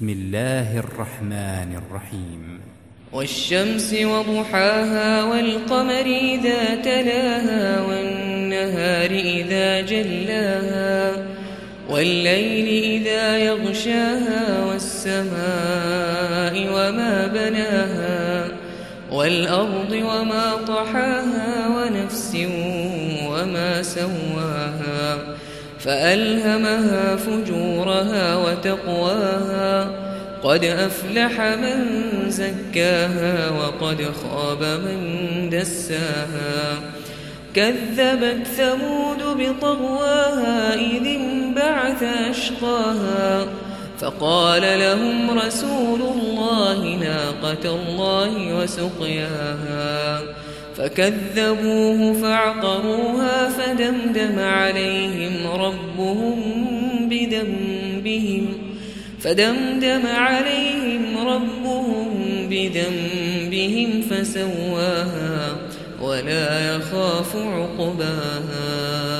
بسم الله الرحمن الرحيم والشمس وضحاها والقمر إذا تلاها والنهار إذا جلاها والليل إذا يغشاها والسماء وما بناها والأرض وما طحاها ونفس وما سواها فألهمها فجورها وتقواها قد أفلح من زكاها وقد خاب من دساها كذبت ثمود بطغواها إذ انبعث أشقاها فقال لهم رسول الله ناقة الله وسقياها فكذبوه فعقروها فدمدم عليهم ربهم بذنبهم فسواها ولا يخاف عقباها